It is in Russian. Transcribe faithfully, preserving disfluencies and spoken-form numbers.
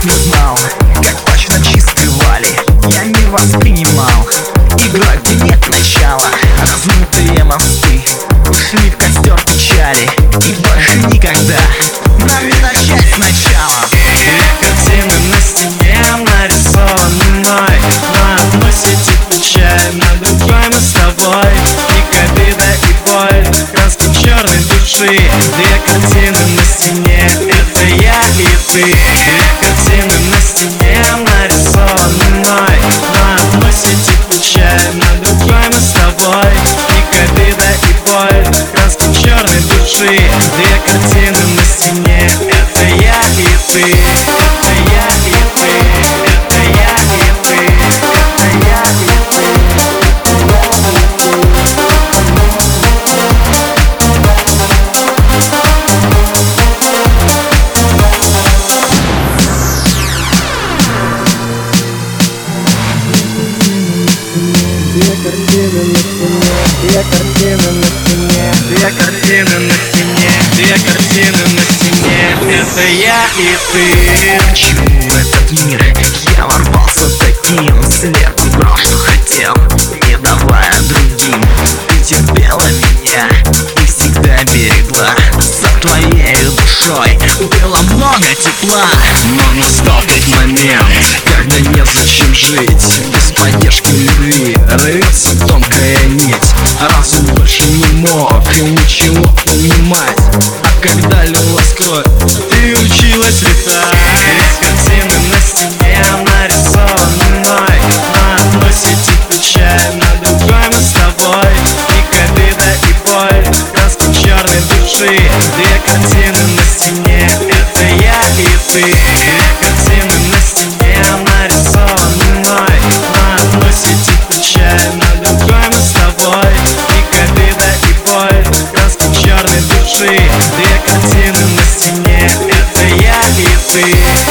не знал, как точно чьи скрывали. Я не воспринимал, игрой, где нет начала. Размытые мосты ушли в костер печали, и больше никогда нам не начать сначала. Две картины на стене нарисованы мной, на одной сидит печаль, на другой мы с тобой. Ник, обида и боль, краски черной души. Две картины на стене, это я и ты. Две картины на стене нарисованы мной, на одной сидит печаль, на другой мы с тобой. Ник, обида и боль, краски черной души. Две картины на стене, это я и ты. Это я и ты, это я и ты, это я и ты. Две картины на стене, две картины на стене, две картины на стене, две картины на стене, это я и ты. Почему в этот мир я ворвался таким слепым, брал, что хотел, не давая другим? Ты терпела меня и всегда берегла. За твоей душой было много тепла. Но настал тот момент, когда незачем жить без поддержки любви. Рвется тонкая нить, разум больше не мог и ничего понимать. А когда лилась кровь, Ты училась летать. Две картины на стене нарисованы мной, на одной сидит печаль, на другой мы с тобой. Ник, обида и боль, краски черной души. Две картины на стене, это я и ты. Две картины на стене нарисованы мной, на одной сидит печаль, на другой мы с тобой. Ник, обида и боль, краски черной души. Две картины на стене, это я и ты.